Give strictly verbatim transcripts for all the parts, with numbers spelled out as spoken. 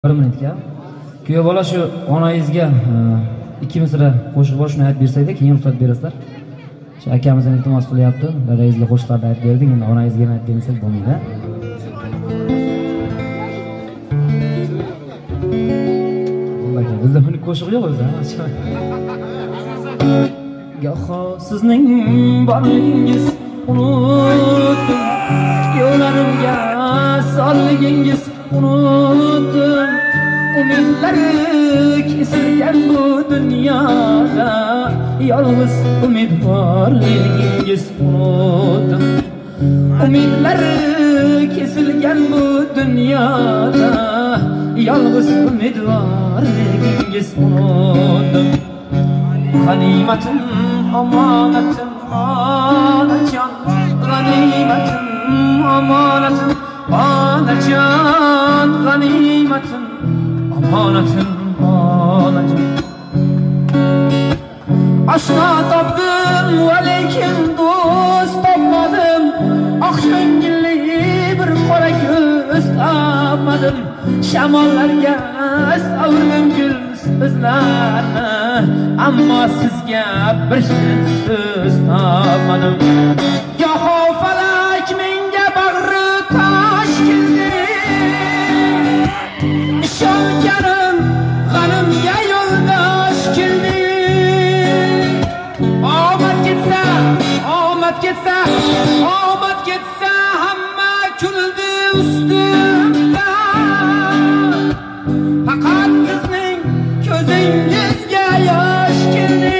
bir minutga kuyov bola shu onangizga ikki misra qo'shiq bor, shuni aytib bersaydi, keyin ruxsat berasizlar. Shu akamizdan iltimos qilyapti. Dadangizga qo'shiqlarni aytib berdik, endi onangizga aytib bersak bo'lmaydi. Allohga, bizda buni qo'shiq yo'q o'zi. Goho sizning borligingiz unutdim, yo'llarimga solligingiz unutdim, umidlari kesilgan bu dunyoda, yolg'iz umidvorligingiz unutdim, umidlari kesilgan bu dunyoda, yolg'iz umidvorligingiz unutdim. G'animatim, omonatim, onajon, g'animatim, omonatim, onajon, g'animatim, omonatim, onajon. Oshno topdim, lekin do'st topmadim, oq ko'ngilli bir qora ko'z topmadim. Shamollarga savurdim gul so'zlarni, ammo sizga bir so'z topmadim. Goho falak menga bag'ri tosh keldi, ishonganim g'animga yo'ldosh keldi. Omad ketsa, omad ketsa, omad ketsa, hamma kuldi ustimda. Faqat sizning ko'zingizga yosh keldi.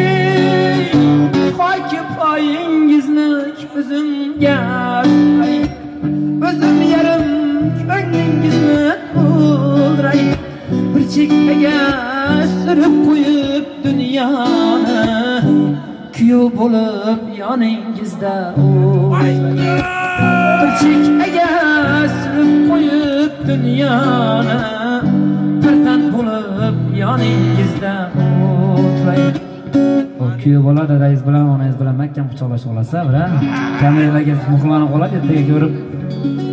Hoki poyingizni ko'zimga solay, o'zim yarim ko'nglingizni to'ldiray. Bir chekkaga surib qo'yib dunyoni, kuyov bo'lib yoningizda o'lay. Bir chekkaga surib qo'yib dunyoni, farzand bo'lib yoningizda o'lay. Kuyov bola dadangiz bilan onangiz bilan mahkam quchoqlashib olasiz, bilan kameralarga muhrlanib qoladi, ertaga ko'rib